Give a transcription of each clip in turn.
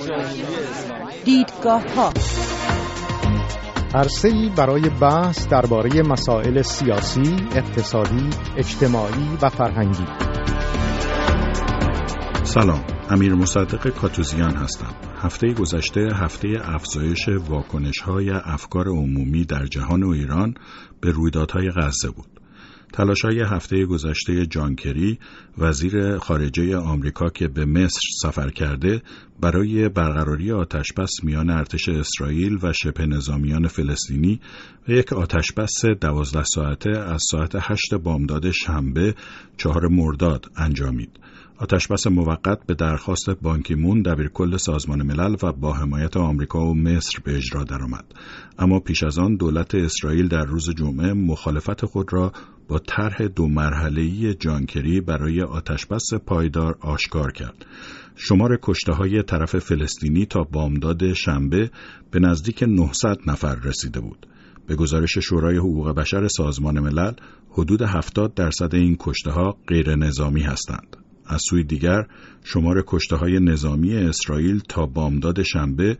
دیدگاه‌ها عرصه‌ای برای بحث درباره مسائل سیاسی، اقتصادی، اجتماعی و فرهنگی. سلام، امیر مصدق کاتوزیان هستم. هفته گذشته هفته افزایش واکنش‌های افکار عمومی در جهان و ایران به رویدادهای غزه بود. تلاش‌های هفته گذشته جان کری، وزیر خارجه آمریکا که به مصر سفر کرده برای برقراری آتشبس میان ارتش اسرائیل و شبه نظامیان فلسطینی و یک آتشبس 12 ساعته از ساعت 8 بامداد شنبه 4 مرداد انجامید. آتشبس موقت به درخواست بان کی مون دبیرکل سازمان ملل و با حمایت آمریکا و مصر به اجرا درآمد. اما پیش از آن دولت اسرائیل در روز جمعه مخالفت خود را با طرح 2 مرحله‌ای جان کری برای آتشبس پایدار آشکار کرد. شمار کشته‌های طرف فلسطینی تا بامداد شنبه به نزدیک 900 نفر رسیده بود. به گزارش شورای حقوق بشر سازمان ملل حدود 70% این کشته‌ها غیر نظامی هستند. از سوی دیگر شمار کشته‌های نظامی اسرائیل تا بامداد شنبه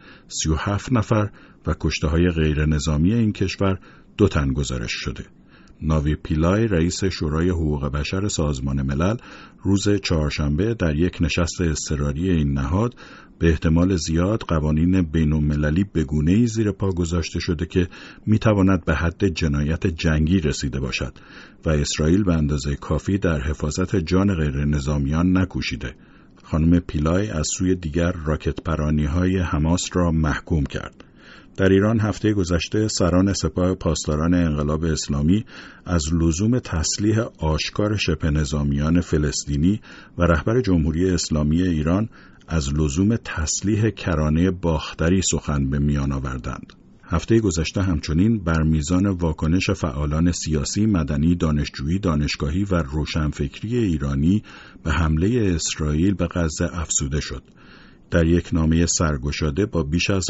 37 نفر و کشته‌های غیر نظامی این کشور 2 تن گزارش شده. ناوی پیلای رئیس شورای حقوق بشر سازمان ملل روز چهارشنبه در یک نشست اضطراری این نهاد به احتمال زیاد قوانین بین‌المللی به گونه‌ای زیر پا گذاشته شده که می‌تواند به حد جنایت جنگی رسیده باشد و اسرائیل به اندازه کافی در حفاظت جان غیر نظامیان نکوشیده. خانم پیلای از سوی دیگر راکت پرانی‌های حماس را محکوم کرد. در ایران هفته گذشته سران سپاه پاسداران انقلاب اسلامی از لزوم تسلیح آشکار شبه نظامیان فلسطینی و رهبر جمهوری اسلامی ایران از لزوم تسلیح کرانه باختری سخن به میان آوردند. هفته گذشته همچنین بر میزان واکنش فعالان سیاسی، مدنی، دانشجویی، دانشگاهی و روشنفکری ایرانی به حمله اسرائیل به غزه افزوده شد. در یک نامه سرگشاده با بیش از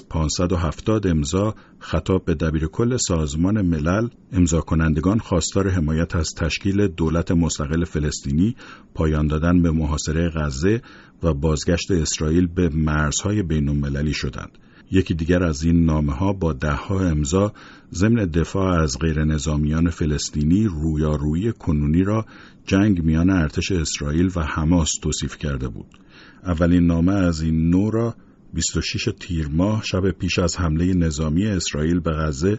570 امضا خطاب به دبیرکل سازمان ملل، امضا کنندگان خواستار حمایت از تشکیل دولت مستقل فلسطینی، پایان دادن به محاصره غزه و بازگشت اسرائیل به مرزهای بین‌المللی شدند. یکی دیگر از این نامه‌ها با 10 امضا ضمن دفاع از غیر نظامیان فلسطینی رویارویی کنونی را جنگ میان ارتش اسرائیل و حماس توصیف کرده بود. اولین نامه از این نوع را 26 تیر ماه شب پیش از حمله نظامی اسرائیل به غزه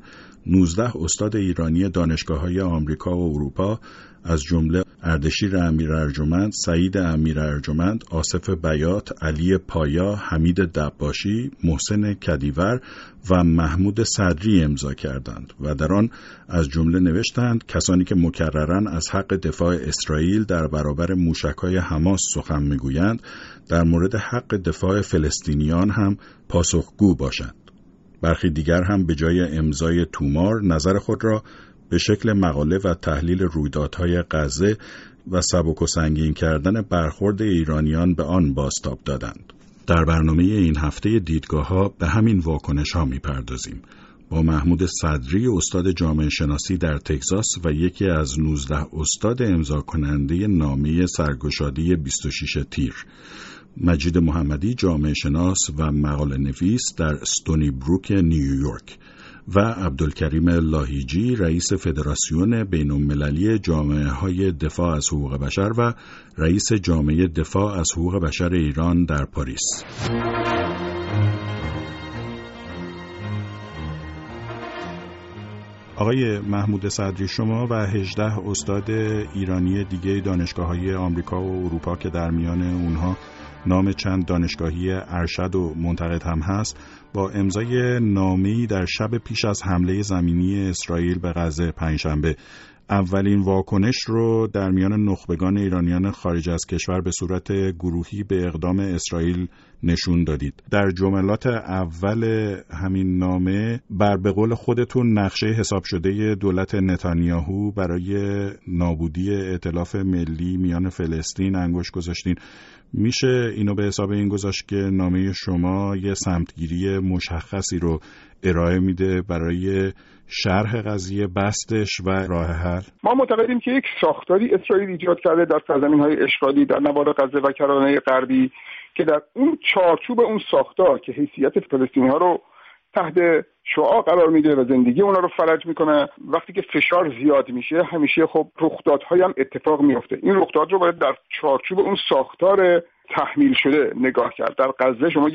19 استاد ایرانی دانشگاه‌های آمریکا و اروپا از جمله اردشیر امیرارجمند، سعید امیرارجمند، آصف بیات، علی پایا، حمید دباشی، محسن کدیور و محمود صدری امضا کردند و در آن از جمله نوشتند کسانی که مکرراً از حق دفاع اسرائیل در برابر موشک‌های حماس سخن می‌گویند در مورد حق دفاع فلسطینیان هم پاسخگو باشند. برخی دیگر هم به جای امضای تومار نظر خود را به شکل مقاله و تحلیل رویدادهای غزه و سبک و سنگین کردن برخورد ایرانیان به آن بازتاب دادند. در برنامه این هفته دیدگاه‌ها به همین واکنش‌ها می‌پردازیم. با محمود صدری استاد جامعه شناسی در تگزاس و یکی از 19 استاد امضا کننده نامه سرگشاده 26 تیر، مجید محمدی جامعه شناس و مقاله نویس در استونی بروک نیویورک و عبدالکریم لاهیجی رئیس فدراسیون بین‌المللی جامعه‌های دفاع از حقوق بشر و رئیس جامعه دفاع از حقوق بشر ایران در پاریس. آقای محمود صدری، شما و 18 استاد ایرانی دیگه دانشگاه‌های آمریکا و اروپا که در میان اونها نام چند دانشگاهی ارشد و منتقد هم هست، با امضای نامه‌ای در شب پیش از حمله زمینی اسرائیل به غزه پنجشنبه اولین واکنش رو در میان نخبگان ایرانیان خارج از کشور به صورت گروهی به اقدام اسرائیل نشون دادید. در جملات اول همین نامه به قول خودتون نقشه حساب شده دولت نتانیاهو برای نابودی ائتلاف ملی میان فلسطین انگشت گذاشتین. میشه اینو به حساب این گذاشت که نامه شما یه سمتگیری مشخصی رو ارائه میده برای شرح قضیه، بستش و راه حل؟ ما معتقدیم که یک ساختاری اسرائیل ایجاد کرده در سرزمین‌های اشغالی در نوار غزه و کرانه غربی که در اون چارچوب اون ساختار که حیثیت فلسطینی‌ها رو تحت شعاع قرار میده و زندگی اونا رو فلج میکنه، وقتی که فشار زیاد میشه همیشه خب رخدادهای هم اتفاق میفته. این رخداد رو باید در چارچوب اون ساختار تحمیل شده نگاه کرد. در غزه شما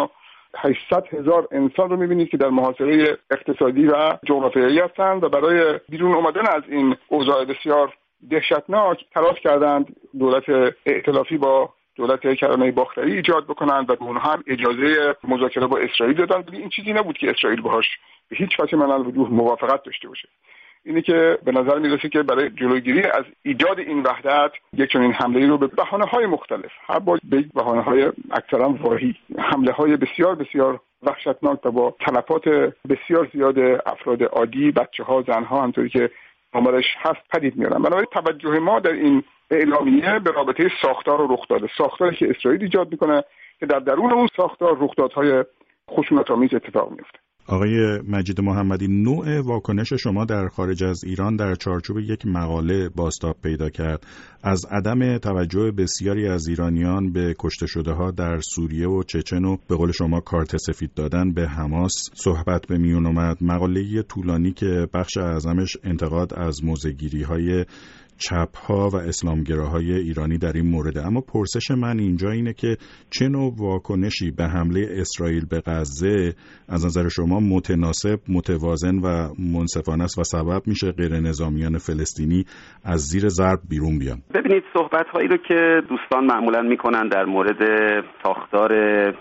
1,800,000 انسان رو میبینید که در محاصره اقتصادی و جغرافیایی هستند و برای بیرون اومدن از این اوضاع بسیار دهشتناک تلاش کردند دولت ائتلافی با دولت کرانه باختری ایجاد بکنند و به اونها هم اجازه مذاکره با اسرائیل دادند. این چیزی نبود که اسرائیل باهاش به هیچ وجه من الوجوه موافقت داشته باشه. اینه که به نظر میرسه که برای جلوگیری از ایجاد این وحدت یک چنین حمله‌ای رو به بهانه‌های مختلف، هر بار به بهانه‌های اکثرا واهی، حمله‌های بسیار بسیار وحشتناک و با تلفات بسیار زیاد افراد عادی، بچه‌ها، زن‌ها، همونطوری که آمارش هست پدید میارن. بنابراین توجه ما در این اعلامیه به رابطه ساختار و رخداد، ساختاری که اسرائیل ایجاد میکنه که در درون اون ساختار رخدادهای خشونت‌آمیز اتفاق میفته. آقای مجید محمدی، نوع واکنش شما در خارج از ایران در چارچوب یک مقاله بازتاب پیدا کرد. از عدم توجه بسیاری از ایرانیان به کشته شده ها در سوریه و چچن و به قول شما کارت سفید دادن به حماس صحبت به میون اومد. مقاله طولانی که بخش اعظمش انتقاد از موضع‌گیری های چپ ها و اسلامگراهای ایرانی در این مورد. اما پرسش من اینجا اینه که چه نوع واکنشی به حمله اسرائیل به غزه از نظر شما متناسب، متوازن و منصفانه است و سبب میشه غیر نظامیان فلسطینی از زیر ضرب بیرون بیان؟ ببینید، صحبت هایی رو که دوستان معمولا میکنن در مورد ساختار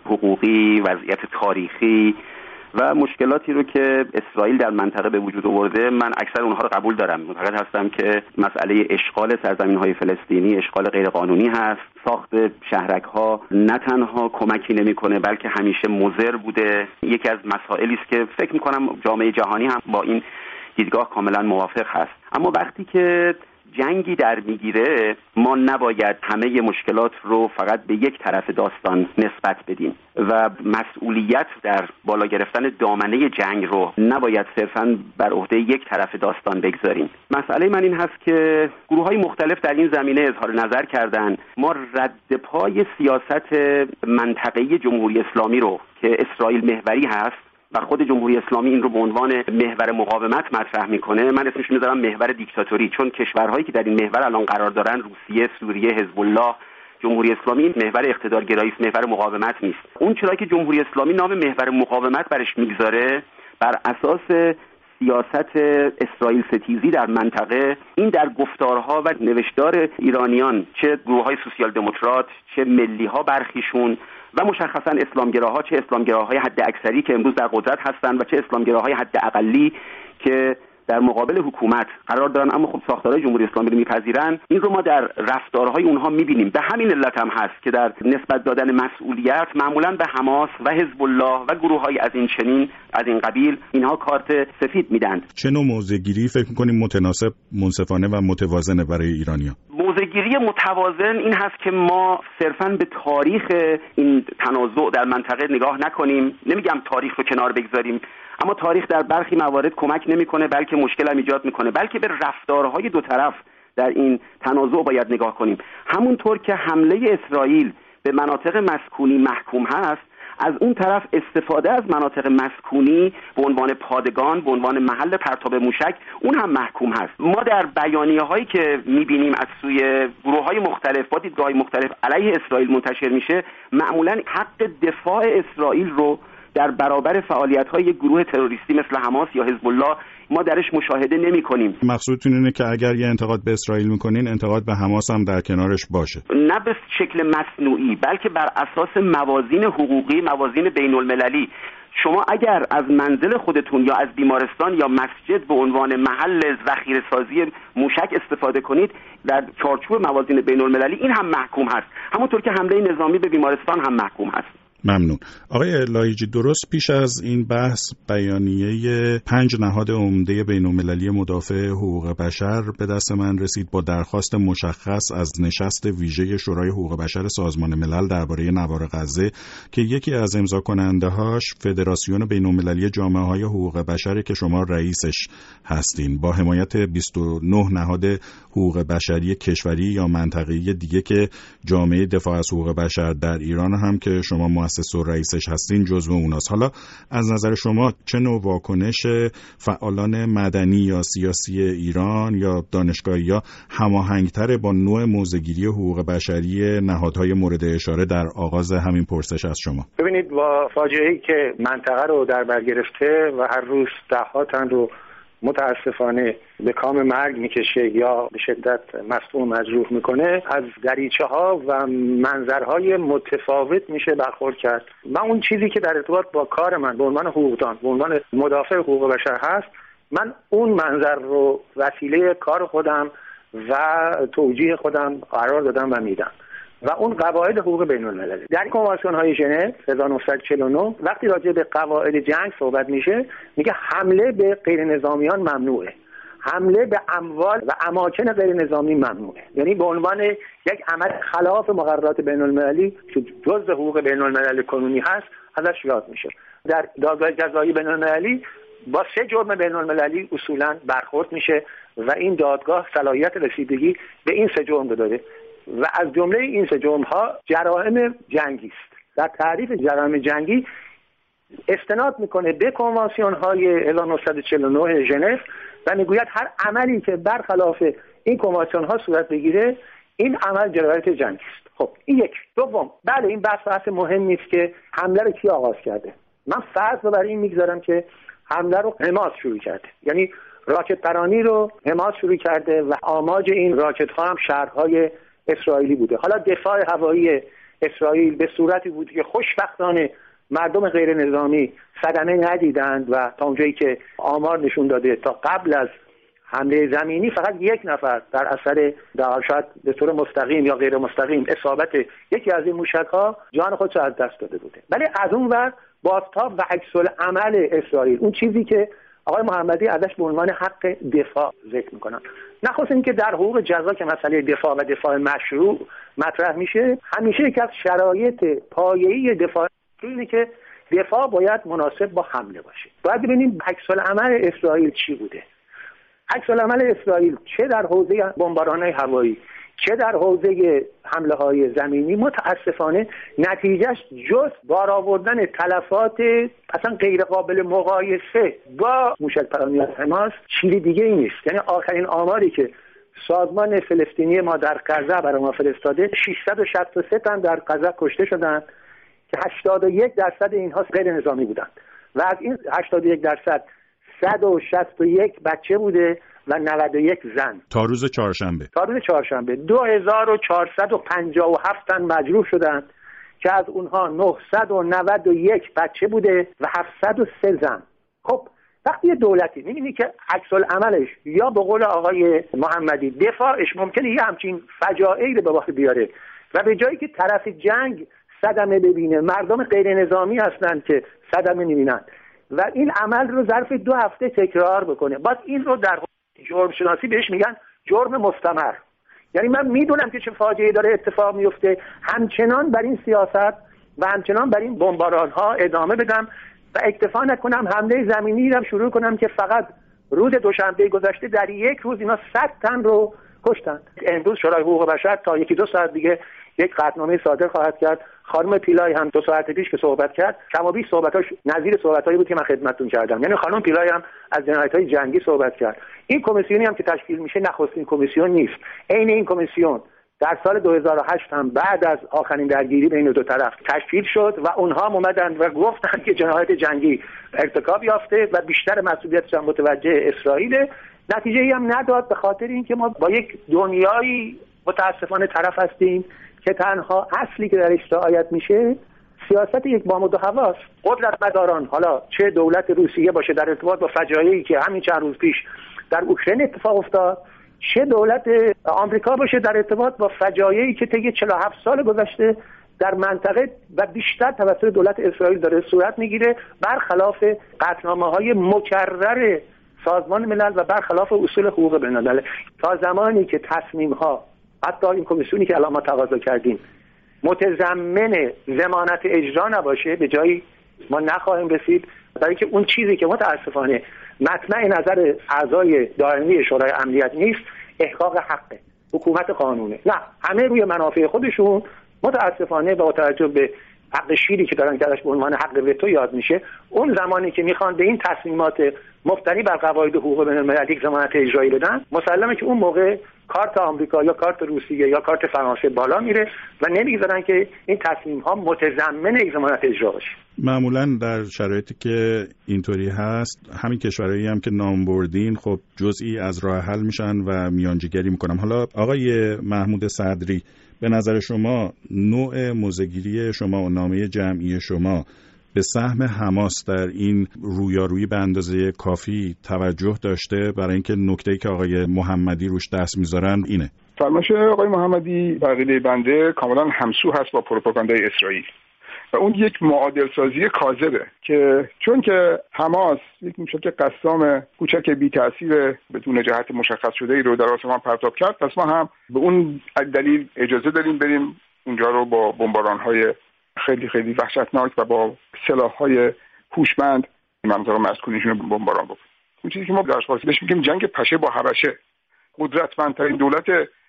حقوقی، وضعیت تاریخی و مشکلاتی رو که اسرائیل در منطقه به وجود آورده، من اکثر اونها رو قبول دارم. معتقد هستم که مسئله اشغال سرزمین‌های فلسطینی اشغال غیرقانونی هست. ساخت شهرک‌ها نه تنها کمکی نمی‌کنه بلکه همیشه مضر بوده. یکی از مسائلی است که فکر می‌کنم جامعه جهانی هم با این دیدگاه کاملا موافق هست. اما وقتی که جنگی در میگیره، ما نباید همه مشکلات رو فقط به یک طرف داستان نسبت بدیم و مسئولیت در بالا گرفتن دامنه جنگ رو نباید صرفاً بر عهده یک طرف داستان بگذاریم. مسئله من این هست که گروه‌های مختلف در این زمینه اظهار نظر کردن. ما رد پای سیاست منطقه‌ای جمهوری اسلامی رو که اسرائیل محوری هست و خود جمهوری اسلامی این رو به عنوان محور مقاومت مطرح میکنه، من اسمش میذارم محور دیکتاتوری، چون کشورهایی که در این محور الان قرار دارن، روسیه، سوریه، حزب الله، جمهوری اسلامی، محور اقتدارگرایی است، محور مقاومت نیست. اون چرا که جمهوری اسلامی نام محور مقاومت برش میگذاره، بر اساس سیاست اسرائیل ستیزی در منطقه، این در گفتارها و نوشتار ایرانیان، چه گروه‌های سوسیال دموکرات، چه ملی‌ها برخیشون و مشخصاً اسلامگراها، چه اسلامگراهای حد اکثری که امروز در قدرت هستند و چه اسلامگراهای حد اقلی که در مقابل حکومت قرار دارن اما خب ساختارهای جمهوری اسلامی رو میپذیرن، این رو ما در رفتارهای اونها میبینیم. به همین علت هم هست که در نسبت دادن مسئولیت معمولاً به حماس و حزب الله و گروه‌های از این چنین از این قبیل اینها کارت سفید میدن. چه نوع موضع‌گیری فکر می‌کنیم متناسب، منصفانه و متوازنه برای ایرانیان؟ موضع‌گیری متوازن این هست که ما صرفاً به تاریخ این تنازع در منطقه نگاه نکنیم. نمیگم تاریخ رو کنار بگذاریم، اما تاریخ در برخی موارد کمک نمیکنه بلکه مشکل هم ایجاد میکنه، بلکه به رفتارهای دو طرف در این تنازع باید نگاه کنیم. همونطور که حمله اسرائیل به مناطق مسکونی محکوم هست، از اون طرف استفاده از مناطق مسکونی به عنوان پادگان، به عنوان محل پرتاب موشک، اون هم محکوم هست. ما در بیانیه‌هایی که می‌بینیم از سوی گروه‌های مختلف با دیدگاه‌های مختلف علیه اسرائیل منتشر میشه، معمولاً حق دفاع اسرائیل رو در برابر فعالیت‌های یک گروه تروریستی مثل حماس یا حزب الله ما درش مشاهده نمی‌کنیم. مقصودتون اینه که اگر یه انتقاد به اسرائیل می‌کنین، انتقاد به حماس هم در کنارش باشه، نه به شکل مصنوعی بلکه بر اساس موازین حقوقی، موازین بین‌المللی. شما اگر از منزل خودتون یا از بیمارستان یا مسجد به عنوان محل ذخیره‌سازی موشک استفاده کنید، در چارچوب موازین بین‌المللی این هم محکوم هست، همونطور که حمله نظامی به بیمارستان هم محکوم هست. ممنون. آقای لایجی، درست پیش از این بحث بیانیه 5 نهاد عمده بین‌المللی مدافع حقوق بشر به دست من رسید با درخواست مشخص از نشست ویژه شورای حقوق بشر سازمان ملل درباره نوار غزه که یکی از امضا کننده‌هاش فدراسیون بین‌المللی جامعه‌های حقوق بشر که شما رئیسش هستین، با حمایت 29 نهاد حقوق بشری کشوری یا منطقه‌ای دیگه که جامعه دفاع از حقوق بشر در ایران هم که شما مؤسس و رئیسش هستین جزو اوناست. حالا از نظر شما چه نوع واکنش فعالان مدنی یا سیاسی ایران یا دانشگاهی‌ها هماهنگ‌تر با نوع موضع‌گیری حقوق بشری نهادهای مورد اشاره در آغاز همین پرسش از شما؟ ببینید، با فاجعه‌ای که منطقه رو در بر گرفته و هر روز ده‌ها تن رو متاسفانه به کام مرگ میکشه یا به شدت مصدوم مجروح میکنه، از دریچه‌ها و منظرهای متفاوت میشه برخورد کرد. من اون چیزی که در ارتباط با کار من به عنوان حقوقدان، به عنوان مدافع حقوق بشر هست، من اون منظر رو وسیله کار خودم و توجیه خودم قرار دادم و میدم و اون قواعد حقوق بین‌المللی در کنوانسیون‌های ژنو 1949 وقتی راجع به قواعد جنگ صحبت میشه میگه حمله به غیر نظامیان ممنوعه، حمله به اموال و اماکن غیر نظامی ممنوعه. یعنی به عنوان یک عمل خلاف مقررات بین‌المللی که جزء حقوق بین‌المللی کنونی هست ازش یاد میشه. در دادگاه جزایی بین‌المللی با 3 جرم بین‌المللی اصولاً برخورد میشه و این دادگاه صلاحیت رسیدگی به این 3 جرم داره و از جمله این 3 جرم‌ها جرایم جنگی است. در تعریف جرایم جنگی استناد میکنه به کنوانسیون‌های 1949 ژنو و میگوید هر عملی که برخلاف این کنوانسیون‌ها صورت بگیره این عمل جنایت جنگی است. خب این یک. دوم، بله این بحث مهمی است که حمله رو کی آغاز کرده. من فرض رو بر این میگذارم که حمله رو حماس شروع کرده، یعنی راکت پرانی رو حماس شروع کرده و آماج این راکت ها هم شهرهای اسرائیلی بوده. حالا دفاع هوایی اسرائیل به صورتی بود که خوشبختانه مردم غیر نظامی صدمه ندیدند و تا اونجایی که آمار نشون داده تا قبل از حمله زمینی فقط 1 نفر در اثر شاید به طور مستقیم یا غیر مستقیم اصابت یکی از این موشک‌ها جان خودش از دست داده بوده. ولی از اون ور بازتاب و عکس‌العمل اسرائیل، اون چیزی که آقای محمدی ازش به عنوان حق دفاع ذکر میکنن، نخواست این که در حقوق جزا که مسئله دفاع و دفاع مشروع مطرح میشه، همیشه یکی از شرایط پایه‌ای دفاع اینه که دفاع باید مناسب با حمله باشه. باید ببینیم عکس‌العمل اسرائیل چی بوده. عکس‌العمل اسرائیل چه در حوزه بمباران‌های هوایی چه در حوزه حمله‌های زمینی متاسفانه نتیجهش جز بار آوردن تلفات اصلا غیر قابل مقایسه با موشک‌پرانی حماس چیزی دیگه ای نیست. یعنی آخرین آماری که سازمان فلسطینی ما در غزه برای ما فرستاده 663 تن در غزه کشته شدند که 81% اینها غیر نظامی بودند و از این 81% 161 بچه بوده و 91 زن. تا روز چهارشنبه 2457 تن مجروح شدند که از اونها 991 بچه بوده و 703 زن. خب وقتی یه دولتی می‌بینی که عکس‌العملش یا به قول آقای محمدی دفاعش ممکنه یه همچین فجایعی رو به بار بیاره و به جایی که طرف جنگ صدمه ببینه مردم غیر نظامی هستند که صدمه می‌بینن و این عمل رو ظرف 2 هفته تکرار بکنه، بعد این رو در جرم شناسی بهش میگن جرم مستمر. یعنی من میدونم که چه فاجعه‌ای داره اتفاق میفته، همچنان بر این سیاست و همچنان بر این بمباران ها ادامه بدم و اکتفا نکنم حمله زمینی رو شروع کنم که فقط روز دوشنبه گذشته در 1 روز اینا 100 تن رو کشتن. امروز شورای حقوق بشر تا 1-2 ساعت دیگه یک قطعنامه صادر خواهد کرد. خانم پیلای هم 2 ساعت پیش که صحبت کرد کما بیش صحبتاش نظیر صحبتایی بود که من خدمتتون کردم. یعنی خانم پیلای هم از جنایت‌های جنگی صحبت کرد. این کمیسیونی هم که تشکیل میشه نخستین کمیسیون نیست. عین این کمیسیون در سال 2008 هم بعد از آخرین درگیری بین 2 طرف تشکیل شد و اونها اومدن و گفتن که جنایت جنگی ارتکاب یافته و بیشتر مسئولیتش هم متوجه اسرائیل. نتیجه‌ای هم نداد به خاطر اینکه ما با یک دنیایی متاسفانه طرف هستیم که تنها اصلی که درش رعایت میشه سیاست یک بام و 2 هواست. قدرتمداران، حالا چه دولت روسیه باشه در ارتباط با فجایعی که همین چند روز پیش در اوکراین اتفاق افتاد، چه دولت آمریکا باشه در ارتباط با فجایعی که طی 47 سال گذشته در منطقه و بیشتر توسط دولت اسرائیل داره صورت میگیره، برخلاف قطعنامه‌های مکرر سازمان ملل و برخلاف اصول حقوق بین‌الملل. تا زمانی که تصمیم‌ها، حتی این کمیسیونی که الان ما تقاضا کردیم، متضمن ضمانت اجرا نباشه، به جایی ما نخواهیم رسید. برای که اون چیزی که متاسفانه مطمع نظر اعضای دائمی شورای امنیت نیست، احقاق حق حکومت قانونه. نه، همه روی منافع خودشون متاسفانه با توجه به حق شیری که دارن درش به عنوان حق وتو یاد میشه، اون زمانی که میخوان به این تصمیمات مبتنی بر قواعد حقوق بین‌المللی یک ضمانت اجرایی بدن، مسلمه که اون موقع کارت آمریکا یا کارت روسیه یا کارت فرانسه بالا میره و نمیذارن که این تصمیم ها متضمن یک ضمانت اجرا باشه. معمولا در شرایطی که اینطوری هست، همین کشورهایی هم که نام بردین خب جزئی از راه حل میشن و میانجیگری میکنن. حالا آقای محمود صدری، به نظر شما نوع موضع‌گیری شما و نامه جمعی شما به سهم حماس در این رویارویی به اندازه کافی توجه داشته؟ برای اینکه نکته‌ای که آقای محمدی روش دست میذارن اینه. فرمایش آقای محمدی بقیه بنده کاملا همسو هست با پروپاگاندای اسرائیل و اون یک معادل سازی کاذبه که چون که حماس یک موشک قسام کوچک بی تاثیر بدون جهت مشخص شده ای رو در آسمان پرتاب کرد، پس ما هم به اون دلیل اجازه داریم بریم اونجا رو با بمباران‌های خیلی خیلی وحشتناک و با سلاح‌های هوشمند مناطق مسکونیشون رو بمباران بکنیم. اون چیزی که ما در فارسی بهش میگیم جنگ پشه با حبشه، قدرتمندترین دولت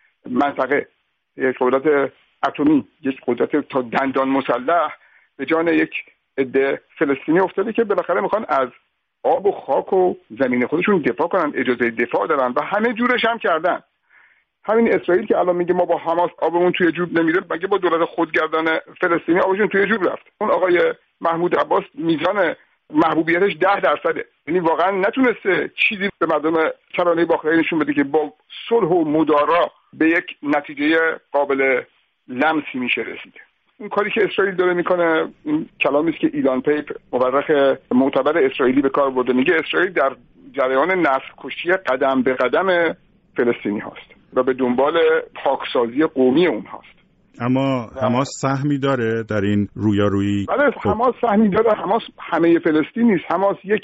منطقه، یک قدرت اتمی، یک قدرت تا دندان مسلح به جان یک عده فلسطینی افتاده که بالاخره میخوان از آب و خاک و زمین خودشون دفاع کنن، اجازه دفاع دارن و همه جورش هم کردن. همین اسرائیل که الان میگه ما با حماس آبمون توی جوب نمیره، مگه با دولت خودگردان فلسطینی آبشون توی جوب رفت؟ اون آقای محمود عباس میزان محبوبیتش 10%، یعنی واقعا نتونسته چیزی به مردم کرانه باختری نشون بده که با صلح و مدارا به یک نتیجه قابل لمسی میشه رسید. اون کاری که اسرائیل داره میکنه، این کلامی است که ایلان پیپ مورخ معتبر اسرائیلی به کار برده، میگه اسرائیل در جریان نسل کشی قدم به قدم فلسطینی هاست و به دنبال پاکسازی قومی اون هاست. اما حماس سهمی داره در این رویارویی؟ بله، حماس سهمی داره. حماس همه فلسطین نیست. حماس یک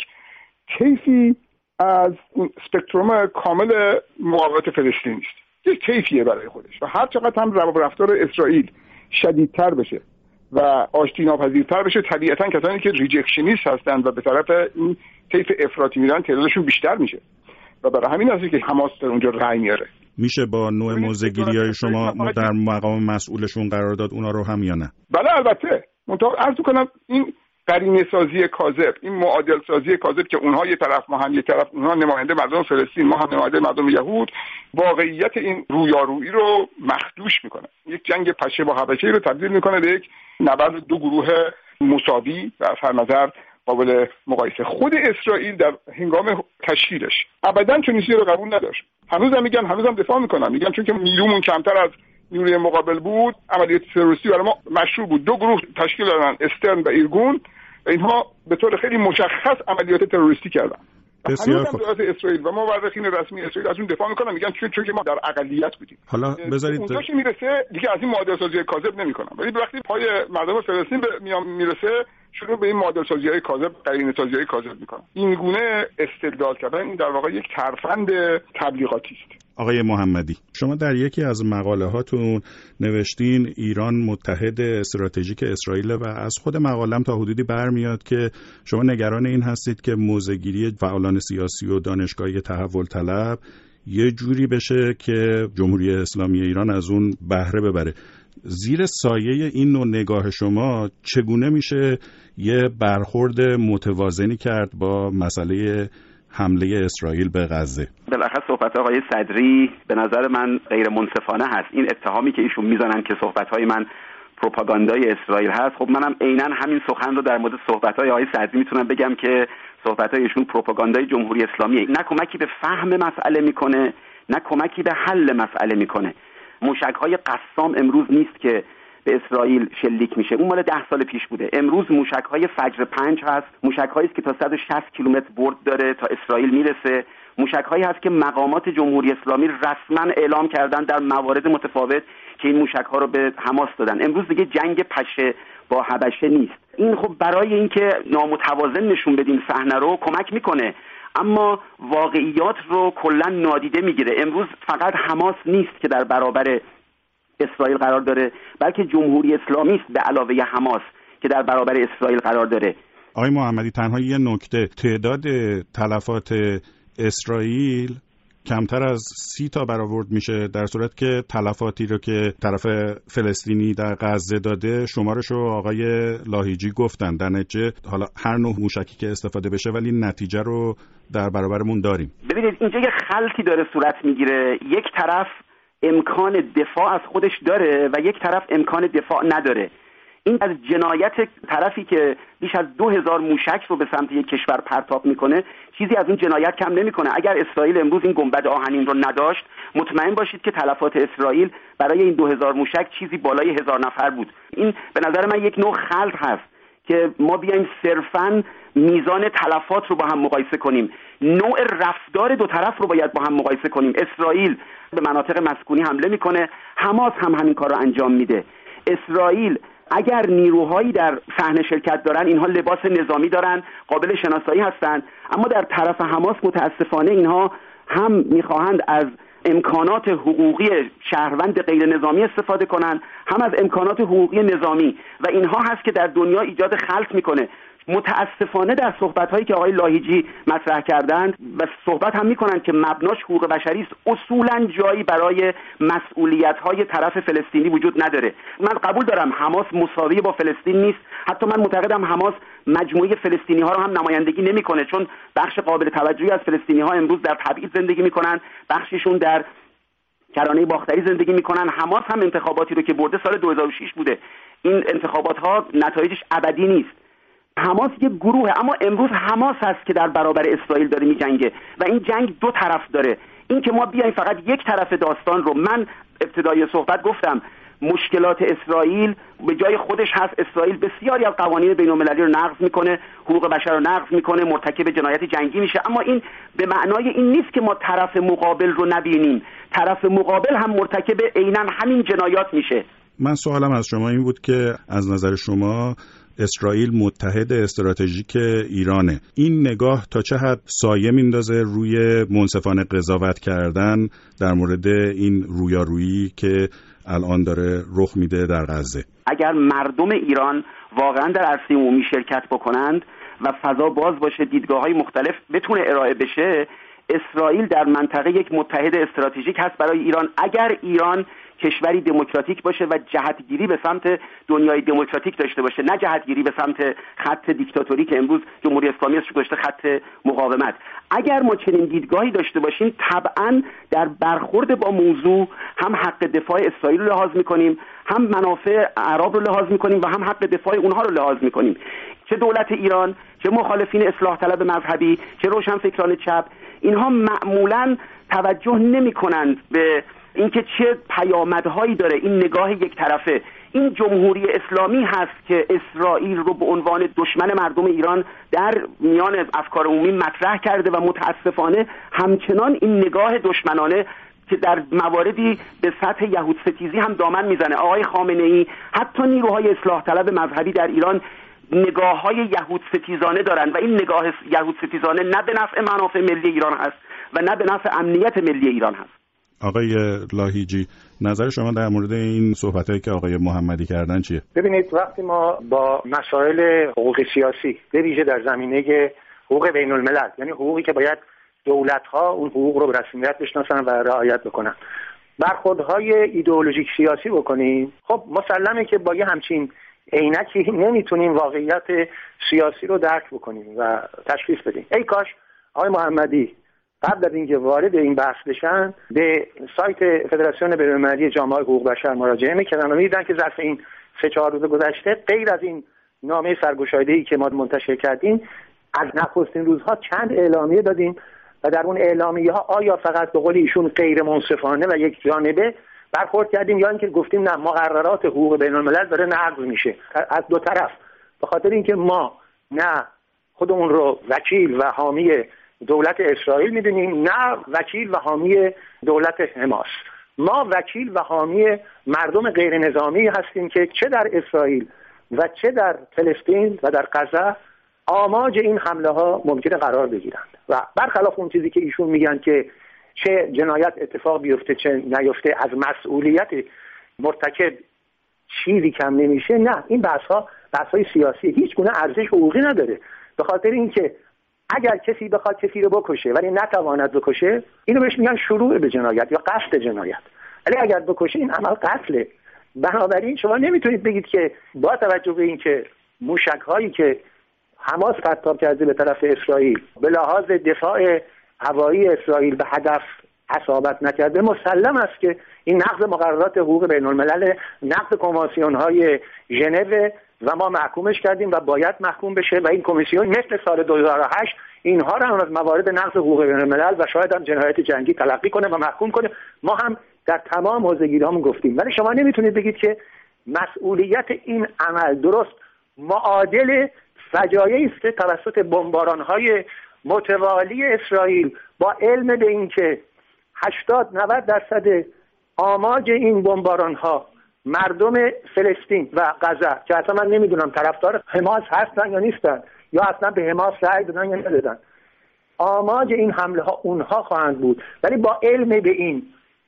طیفی از اسپکتروم کامل مقاومت فلسطین است، یک طیفیه برای خودش و هر چقدر هم روابط رفتار اسرائیل شدیدتر بشه و آشتی ناپذیرتر بشه، طبیعتاً کسانی که ریجکشنیست هستند و به طرف این طیف افراطی میرن تعدادشون بیشتر میشه و برای همین است که حماس در اونجا رأی میاره. میشه با نوع موضع‌گیری‌های شما در مقام مسئولشون قرار داد اونا رو هم یا نه؟ بله البته. منتها عرض کنم این قرینه سازی کاذب، این معادل سازی کاذب که اونها یه طرف ما هم یه طرف، اونها نماینده مردم فلسطین ما هم نماینده مردم یهود، واقعیت این رویارویی رو مخدوش میکنه. یک جنگ پشه با حبشه رو تبدیل میکنه به یک نبرد دو گروه مساوی و از هر نظر قابل مقایسه. خود اسرائیل در هنگام تشکیلش ابداً چنین چیزی رو قبول نداشت. هنوزم میگن، هنوزم دفاع میکنن، میگن چون که نیرومون کمتر از نیروی مقابل بود، عملیات تروریستی برای ما مشروع بود. دو گروه تشکیل دادن، استرن و ایرگون، و اینها به طور خیلی مشخص عملیات تروریستی کردن. بسیار خوب. دولت اسرائیل و مورخین رسمی اسرائیل از اون دفاع میکنن، میگن چون که ما در اقلیت بودیم. حالا بذارید اونجا که میرسه دیگه از این معادل سازی کاذب نمیکنن، ولی وقتی پای مردم فلسطین میرسه شروع به این معادل سازی‌های کاذب، قرینه سازی‌های کاذب میکنن. این گونه استدلال کردن این در واقع یک ترفند تبلیغاتی است. آقای محمدی، شما در یکی از مقاله هاتون نوشتین ایران متحد استراتژیک اسرائیل و از خود مقالم تا حدودی برمیاد که شما نگران این هستید که موضع‌گیری فعالان سیاسی و دانشگاهی تحول طلب یه جوری بشه که جمهوری اسلامی ایران از اون بهره ببره. زیر سایه این نوع نگاه شما چگونه میشه یه برخورد متوازنی کرد با مسئله حمله اسرائیل به غزه؟ بالاخره صحبت آقای صدری به نظر من غیر منصفانه هست. این اتهامی که ایشون میزنن که صحبت‌های من پروپاگاندای اسرائیل هست، خب منم عیناً همین سخن رو در مورد صحبت‌های آقای صدری میتونم بگم که صحبت‌های ایشون پروپاگاندای جمهوری اسلامیه. نه کمکی به فهم مسئله میکنه، نه کمکی به حل مسئله میکنه. موشک‌های قسام امروز نیست که به اسرائیل شلیک میشه، اون مال 10 سال پیش بوده. امروز موشک‌های فجر 5 هست، موشک‌هایی است که تا 160 کیلومتر برد داره، تا اسرائیل میرسه. موشک‌هایی هست که مقامات جمهوری اسلامی رسما اعلام کردن در موارد متفاوت که این موشک‌ها رو به حماس دادن. امروز دیگه جنگ پشه با حبشه نیست. این خب برای اینکه نامتوازن نشون بدیم صحنه رو کمک میکنه، اما واقعیات رو کلا نادیده میگیره. امروز فقط حماس نیست که در برابر اسرائیل قرار داره، بلکه جمهوری اسلامی است به علاوه حماس که در برابر اسرائیل قرار داره. آقای محمدی، تنها یه نکته، تعداد تلفات اسرائیل کمتر از 30 تا برآورد میشه، در صورت که تلفاتی رو که طرف فلسطینی در غزه داده شمارش رو آقای لاهیجی گفتن. در نتیجه حالا هر نوع موشکی که استفاده بشه ولی نتیجه رو در برابرمون داریم. ببینید اینجا یه خلطی داره صورت میگیره، یک طرف امکان دفاع از خودش داره و یک طرف امکان دفاع نداره. این از جنایت طرفی که بیش از 2000 موشک رو به سمت یک کشور پرتاب میکنه چیزی از این جنایت کم نمیکنه. اگر اسرائیل امروز این گنبد آهنین رو نداشت، مطمئن باشید که تلفات اسرائیل برای این 2000 موشک چیزی بالای 1000 نفر بود. این به نظر من یک نوع خلط هست که ما بیایم صرفاً میزان تلفات رو با هم مقایسه کنیم، نوع رفتار دو طرف رو باید با هم مقایسه کنیم. اسرائیل به مناطق مسکونی حمله میکنه، حماس هم همین کار رو انجام میده. اسرائیل اگر نیروهایی در صحنه شرکت دارن، اینها لباس نظامی دارن، قابل شناسایی هستند، اما در طرف حماس متاسفانه اینها هم میخواهند از امکانات حقوقی شهروند غیر نظامی استفاده کنند، هم از امکانات حقوقی نظامی، و اینها هست که در دنیا ایجاد خلط میکنه. متاسفانه در صحبت‌هایی که آقای لاهیجی مطرح کردند و صحبت هم می‌کنند که مبناش حقوق بشری است، اصولاً جایی برای مسئولیت‌های طرف فلسطینی وجود نداره. من قبول دارم حماس مساوی با فلسطین نیست، حتی من معتقدم حماس مجموعه فلسطینی‌ها رو هم نمایندگی نمی‌کنه، چون بخش قابل توجهی از فلسطینی‌ها امروز در تبعید زندگی می‌کنن، بخششون در کرانه باختری زندگی می‌کنن. حماس هم انتخاباتی رو که برده سال 2006 بوده. این انتخابات‌ها نتایجش ابدی نیست. حماس یک گروهه، اما امروز حماس هست که در برابر اسرائیل داره میجنگه و این جنگ دو طرف داره. این که ما بیایم فقط یک طرف داستان رو، من ابتدای صحبت گفتم مشکلات اسرائیل به جای خودش هست. اسرائیل بسیاری از قوانین بین‌المللی رو نقض میکنه، حقوق بشر رو نقض میکنه، مرتکب جنایت جنگی میشه، اما این به معنای این نیست که ما طرف مقابل رو نبینیم. طرف مقابل هم مرتکب عیناً همین جنایات میشه. من سوالم از شما این بود که از نظر شما اسرائیل متحد استراتژیک ایرانه. این نگاه تا چه حد سایه میندازه روی منصفانه قضاوت کردن در مورد این رویارویی که الان داره رخ میده در غزه؟ اگر مردم ایران واقعا در عرصه عمومی شرکت بکنند و فضا باز باشه، دیدگاه‌های مختلف بتونه ارائه بشه، اسرائیل در منطقه یک متحد استراتژیک هست برای ایران. اگر ایران کشوری دموکراتیک باشه و جهتگیری به سمت دنیای دموکراتیک داشته باشه، نه جهتگیری به سمت خط دیکتاتوری که امروز جمهوری اسلامی است گذاشته خط مقاومت. اگر ما چنین دیدگاهی داشته باشیم، طبعاً در برخورد با موضوع هم حق دفاع اسرائیل رو لحاظ می‌کنیم، هم منافع عرب رو لحاظ می‌کنیم و هم حق دفاع اونها رو لحاظ می‌کنیم. چه دولت ایران، چه مخالفین اصلاح طلب مذهبی، چه روشنفکران چپ، اینها معمولاً توجه نمی‌کنند به اینکه چه پیامدهایی داره این نگاه یک طرفه. این جمهوری اسلامی هست که اسرائیل رو به عنوان دشمن مردم ایران در میان افکار عمومی مطرح کرده و متاسفانه همچنان این نگاه دشمنانه که در مواردی به سطح یهود ستیزی هم دامن میزنه. آقای خامنه‌ای، حتی نیروهای اصلاح طلب مذهبی در ایران نگاه‌های یهود ستیزانه دارن و این نگاه یهود ستیزانه نه به نفع منافع ملی ایران هست و نه به نفع امنیت ملی ایران هست. آقای لاهیجی، نظر شما در مورد این صحبتایی که آقای محمدی کردن چیه؟ ببینید، وقتی ما با مسائل حقوق سیاسی به ویژه در زمینه حقوق بین الملل، یعنی حقوقی که باید دولت‌ها اون حقوق رو به رسمیت بشناسن و رعایت بکنن، برخوردهای ایدئولوژیک سیاسی بکنیم، خب مسلمه که با یه همچین عینکی نمیتونیم واقعیت سیاسی رو درک بکنیم و تشخیص بدیم. ای کاش آقای محمدی قبل از اینکه وارد این بحث بشن به سایت فدراسیون بین‌المللی جامعه حقوق بشر مراجعه می‌کردن و می‌دیدن که ظرف این 3-4 روز گذشته غیر از این نامه سرگشاده‌ای که ما منتشر کردیم، از نخستین روزها چند اعلامیه دادیم و در اون اعلامیه‌ها آیا فقط به قول ایشون غیر منصفانه و یک جانبه برخورد کردیم یا اینکه گفتیم نه، مقررات حقوق بین‌الملل داره نقض میشه از دو طرف، به خاطر اینکه ما نه خودمون رو وکیل و حامی دولت اسرائیل میدونیم، نه وکیل و حامی دولت حماس. ما وکیل و حامی مردم غیر نظامی هستیم که چه در اسرائیل و چه در فلسطین و در غزه آماج این حمله ها ممکنه قرار بگیرند و برخلاف اون چیزی که ایشون میگن که چه جنایت اتفاق بیفته چه نیفته از مسئولیت مرتکب چیزی کم نمیشه، نه، این بحث‌های سیاسی هیچ گونه ارزش حقوقی نداره. به خاطر اینکه اگر کسی بخواد کسی رو بکشه ولی نتواند بکشه، اینو بهش میگن شروع به جنایت یا قصد جنایت. ولی اگر بکشه این عمل قتله. بنابراین شما نمیتونید بگید که با توجه به اینکه موشک‌هایی که حماس پرتاب کرده به طرف اسرائیل به لحاظ دفاع هوایی اسرائیل به هدف اصابت نکرده، مسلم است که این نقض مقررات حقوق بین الملل، نقض کنوانسیون‌های ژنو و ما محکومش کردیم و باید محکوم بشه و این کمیسیون مثل سال 2008 اینها را هم از موارد نقض حقوق بین الملل و شاید هم جنایت جنگی تلقی کنه و محکوم کنه. ما هم در تمام حوزه‌گیری‌هامون گفتیم. ولی شما نمیتونید بگید که مسئولیت این عمل درست معادل فجایعی است توسط بمباران‌های متوالی اسرائیل با علم به اینکه 80-90% آماج این بمباران‌ها مردم فلسطین و غزه که اصلا من نمیدونم طرفدار حماس هستن یا نیستن یا اصلا به حماس رأی دادن یا ندادن، آماج این حمله ها اونها خواهند بود. ولی با علم به این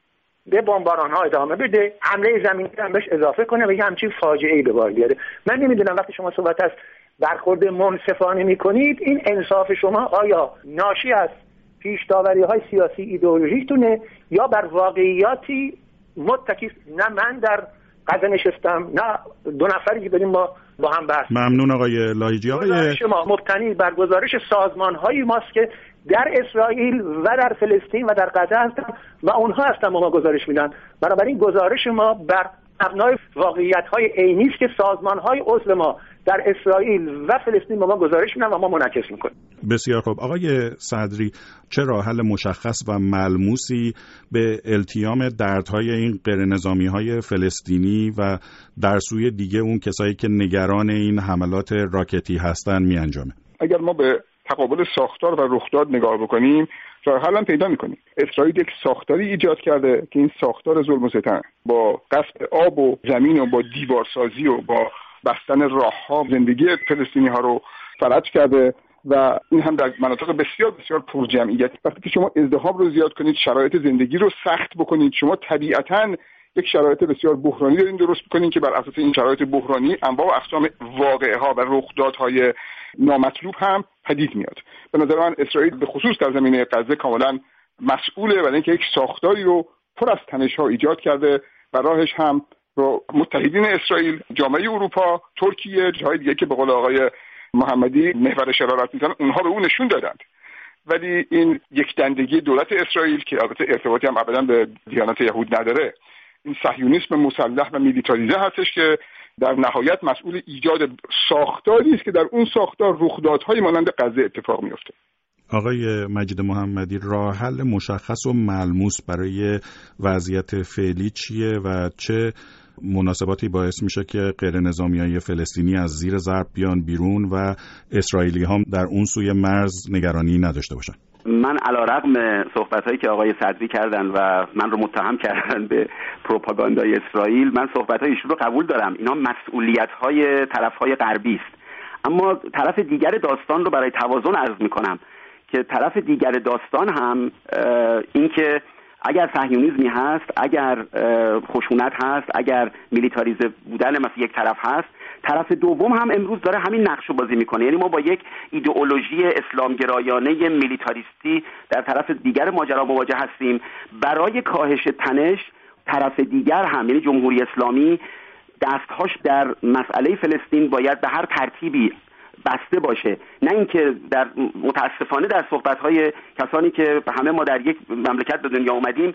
به بمباران ها ادامه بده، حمله زمینی هم بهش اضافه کنه و یه همچین فاجعه‌ای به بار بیاره. من نمیدونم وقتی شما صحبت از برخورد منصفانه میکنید، این انصاف شما آیا ناشی از پیش داوری‌های سیاسی ایدئولوژیکتونه یا بر واقعیاتی متکی؟ نه من در غزه نشستم، نه دو نفری که بریم با هم بحث. ممنون آقای لاهیجی. آقای شما مبتنی بر گزارش سازمان‌هایی ماست که در اسرائیل و در فلسطین و در غزه هستن و اونها هستن ما گزارش میدن. بنابراین گزارش ما بر مبنای واقعیت‌های عینی است که سازمان‌های عضو ما در اسرائیل و فلسطین با ما گزارش میدن و ما منعکس میکنیم. بسیار خوب. آقای صدری، چه راه حل مشخص و ملموسی به التیام دردهای این غیرنظامی‌های فلسطینی و در سوی دیگه اون کسایی که نگران این حملات راکتی هستن میانجامه؟ اگر ما به تقابل ساختار و رخداد نگاه بکنیم، راه حل پیدا میکنیم. اسرائیل یک ساختاری ایجاد کرده که این ساختار ظلم و ستم با قصد آب و زمین و با دیوارسازی و با بستن راه‌ها زندگی فلسطینی‌ها رو فلج کرده و این هم در مناطق بسیار بسیار پرجمعیت. وقتی که شما ازدحام رو زیاد کنید، شرایط زندگی رو سخت بکنید، شما طبیعتاً یک شرایط بسیار بحرانی دارین درست می‌کنین که بر اساس این شرایط بحرانی انواع و اقسام واقعه‌ها و رخدادهای نامطلوب هم پدید میاد. به نظر من اسرائیل به خصوص در زمینه غزه کاملاً مسئوله، برای اینکه یک ساختاری رو پر از تنش‌ها ایجاد کرده و راهش هم رو متحدین اسرائیل، جامعه اروپا، ترکیه، جاهای دیگه که به قول آقای محمدی محور شرارت میزنن، اونها به اون نشون دادند. ولی این یک دندگی دولت اسرائیل که البته ارتباطی هم ابدا به دیانت یهود نداره، این صهیونیسم مسلح و میلیتاریزه هستش که در نهایت مسئول ایجاد ساختاری است که در اون ساختار رخدادهای مانند غزه اتفاق میفته. آقای مجید محمدی، راه حل مشخص و ملموس برای وضعیت فعلی چیه و چه مناسباتی باعث میشه که غیر نظامیای فلسطینی از زیر ضرب بیان بیرون و اسرائیلی هم در اون سوی مرز نگرانی نداشته باشن؟ من علیرغم صحبتایی که آقای صدری کردن و من رو متهم کردن به پروپاگاندای اسرائیل، من صحبتای ایشون رو قبول دارم. اینا مسئولیت‌های طرف‌های غربی است. اما طرف دیگر داستان رو برای توازن عرض می‌کنم که طرف دیگر داستان هم این که اگر صهیونیسمی هست، اگر خشونت هست، اگر میلیتاریزه بودن مثلا یک طرف هست، طرف دوم هم امروز داره همین نقشو بازی میکنه. یعنی ما با یک ایدئولوژی اسلامگرایانه میلیتاریستی در طرف دیگر ماجرا مواجه هستیم. برای کاهش تنش طرف دیگر هم، یعنی جمهوری اسلامی، دستهاش در مسئله فلسطین باید به هر ترتیبی بسته باشه، نه اینکه در متاسفانه در صحبت‌های کسانی که همه ما در یک مملکت به دنیا اومدیم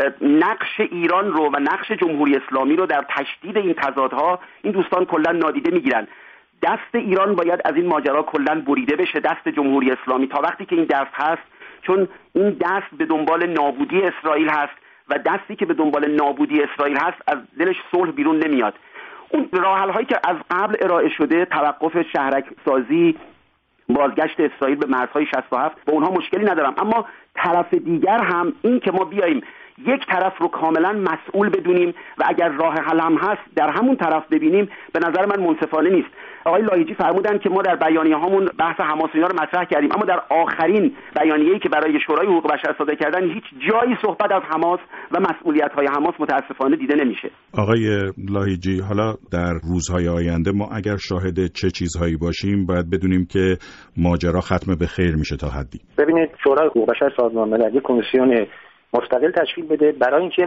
نقش ایران رو و نقش جمهوری اسلامی رو در تشدید این تضادها این دوستان کلا نادیده میگیرن. دست ایران باید از این ماجرا کلا بریده بشه، دست جمهوری اسلامی، تا وقتی که این دست هست، چون این دست به دنبال نابودی اسرائیل هست و دستی که به دنبال نابودی اسرائیل هست از دلش صلح بیرون نمیاد. اون راه‌حل‌هایی که از قبل ارائه شده، توقف شهرک سازی، بازگشت اسرائیل به مرزهای 67 با اونها مشکلی ندارم، اما طرف دیگر هم این که ما بیاییم یک طرف رو کاملا مسئول بدونیم و اگر راه حل هم هست در همون طرف ببینیم، به نظر من منصفانه نیست. آقای لاهیجی فرمودن که ما در بیانیه هامون بحث حماس اینا رو مطرح کردیم، اما در آخرین بیانیه‌ای که برای شورای حقوق بشر صادر کردن هیچ جایی صحبت از حماس و مسئولیت‌های حماس متاسفانه دیده نمیشه. آقای لاهیجی، حالا در روزهای آینده ما اگر شاهد چه چیزهایی باشیم باید بدونیم که ماجرا ختم به خیر میشه تا حدی. ببینید، شورای حقوق بشر سازمان ملل کمیسیون مستقل تشکیل بده برای اینکه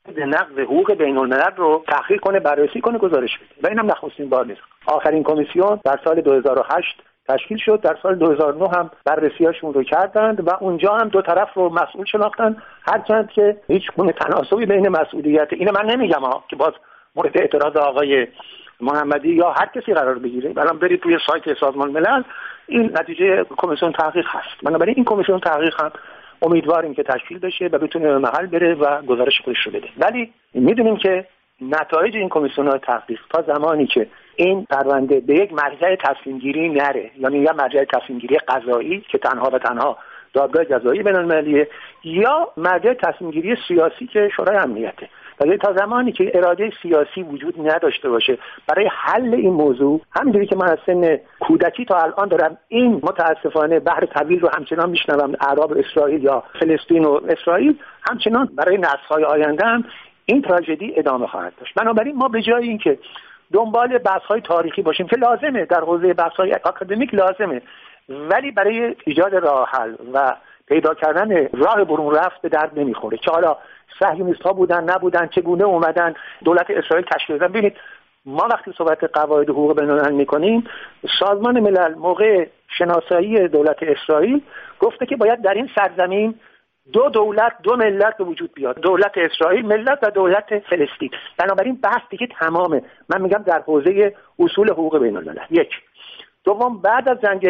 نقض حقوق بین‌الملل رو تحقیق کنه، بررسی کنه، گزارش بده. و اینم نخستین بار نیست. آخرین کمیسیون در سال 2008 تشکیل شد، در سال 2009 هم بررسیاشون رو کردند و اونجا هم دو طرف رو مسئول شناختن، هرچند که هیچ گونه تناسبی بین مسئولیت اینو من نمیگم که باز مورد اعتراض آقای محمدی یا هر کسی قرار بگیره. الان برید توی سایت سازمان ملل این نتیجه کمیسیون تحقیق هست. بنابراین این کمیسیون تحقیق هم امیدواریم که تشکیل بشه و بتونه به محل بره و گزارش خودش رو بده. ولی میدونیم که نتایج این کمیسیون تحقیق تا زمانی که این پرونده به یک مرجع تصمیم گیری نره، یعنی یا مرجع تصمیم گیری قضایی که تنها و تنها دادگاه جزایی بین‌المللیه یا مرجع تصمیم گیری سیاسی که شورای امنیته، ولی تا زمانی که اراده سیاسی وجود نداشته باشه برای حل این موضوع، همینجوری که من از سن کودکی تا الان دارم این متاسفانه بحر طویل رو همچنان میشنوم، اعراب اسرائیل یا فلسطین و اسرائیل، همچنان برای نسل‌های آینده هم این تراژدی ادامه خواهد داشت. بنابراین ما به جای اینکه دنبال بحث‌های تاریخی باشیم که لازمه، در حوزه بحث‌های اکادمیک لازمه، ولی برای ایجاد راه حل و پیدا کردن راه برون رفت به درد نمیخوره که حالا صهیونیست‌ها بودن نبودن، چگونه اومدن دولت اسرائیل تشکیل دادن. ببینید، ما وقتی صحبت قواعد حقوق بین‌الملل می‌کنیم، سازمان ملل موقع شناسایی دولت اسرائیل گفته که باید در این سرزمین دو دولت، دو ملت به وجود بیاد، دولت اسرائیل ملت و دولت فلسطین. بنابراین بحث دیگه تمامه. من میگم در حوزه اصول حقوق بین‌الملل. یک. دوم، بعد از جنگ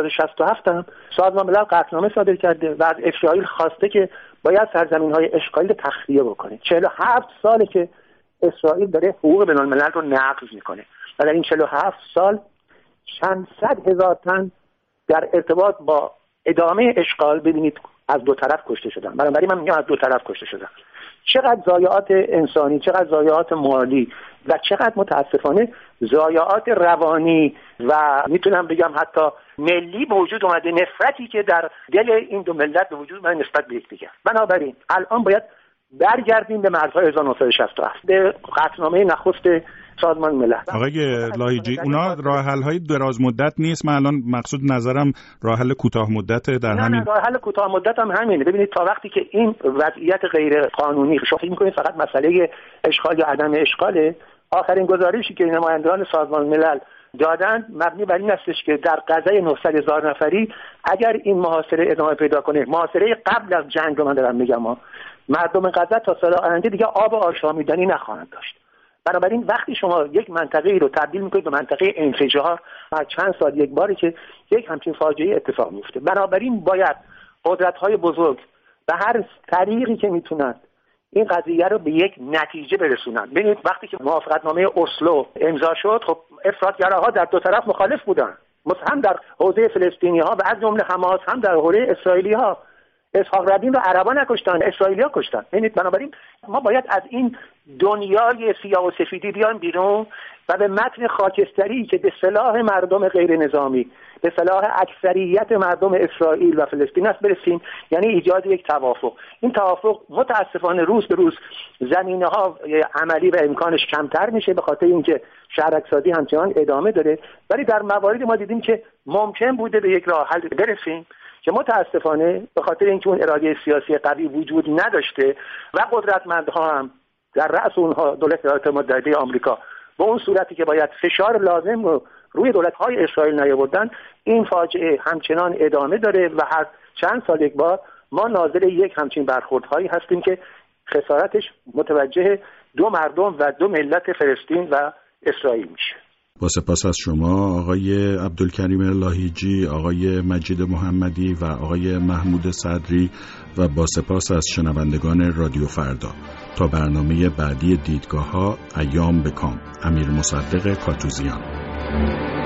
1967 هم سازمان ملل قطعنامه صادر کرده و از اسرائیل خواسته که باید سرزمین‌های اشغالی تخلیه بکنه. 47 ساله که اسرائیل داره حقوق بین‌الملل رو نقض میکنه و در این 47 سال چند صد هزار تن در ارتباط با ادامه اشغال، ببینید، از دو طرف کشته شدن. بنابراین من میگم از دو طرف کشته شدن. چقدر ضایعات انسانی، چقدر ضایعات مالی و چقدر متاسفانه ضایعات روانی و میتونم بگم حتی ملی به وجود اومده، نفرتی که در دل این دو ملت به وجود اومده نسبت به یکدیگر. بنابراین الان باید برگردیم به مرزهای 1967، به قطعنامه نخست سازمان ملل. آقای لاهیجی، اونا راه حل های دراز مدت نیست؟ من الان مقصود نظرم راه حل کوتاه مدت در همین. راه حل کوتاه مدت هم همینه. ببینید، تا وقتی که این وضعیت غیر قانونی، شما فکر می‌کنید فقط مسئله اشغال یا عدم اشغاله، آخرین گزارشی که نمایندگان سازمان ملل دادن مبنی بر این استش که در غزه 900,000 نفری اگر این محاصره ادامه پیدا کنه، محاصره قبل از جنگ رو من دارم میگم، مردم غزه تا سال آینده دیگه آب آشامیدنی نخواهند داشت. بنابراین وقتی شما یک منطقه رو تبدیل میکنید به منطقه انفجار، هر چند سال یک باری که یک همچین فاجعه اتفاق میفته، بنابراین باید قدرت‌های بزرگ به هر طریقی که میتونن این قضیه رو به یک نتیجه برسونن. ببینید، وقتی که موافقتنامه اسلو امضا شد، خب افراطگراها در دو طرف مخالف بودن، هم در حوزه فلسطینی‌ها و از جمله حماس، هم در حوزه اسرائیلی‌ها. اسحاق ربین رو عربا نکشتن، اسرائیلی‌ها کشتن. ببینید، بنابراین ما باید از این دنیای سیاه و سفیدی بیایم بیرون و به متن خاکستری که به صلاح مردم غیر نظامی، به صلاح اکثریت مردم اسرائیل و فلسطین است برسیم، یعنی ایجاد یک توافق. این توافق متاسفانه روز به روز زمینه‌ها عملی و امکانش کمتر میشه به خاطر اینکه شهرک‌سازی همچنان ادامه داره، ولی در مواردی ما دیدیم که ممکن بوده به یک راه حل برسیم که متاسفانه به خاطر اینکه اون اراده سیاسی قوی وجود نداشته و قدرتمندها هم در رأس اونها دولت ایالات متحده آمریکا به اون صورتی که باید فشار لازم رو روی دولت‌های اسرائیل نیاوردن، این فاجعه همچنان ادامه داره و هر چند سال یک بار ما ناظر یک همچین برخوردهایی هستیم که خسارتش متوجه دو مردم و دو ملت فلسطین و اسرائیل میشه. با سپاس از شما آقای عبدالکریم لاهیجی، آقای مجید محمدی و آقای محمود صدری و با سپاس از شنوندگان رادیو فردا. تا برنامه بعدی دیدگاه‌ها، ایام به کام. امیر مصدق کاتوزیان.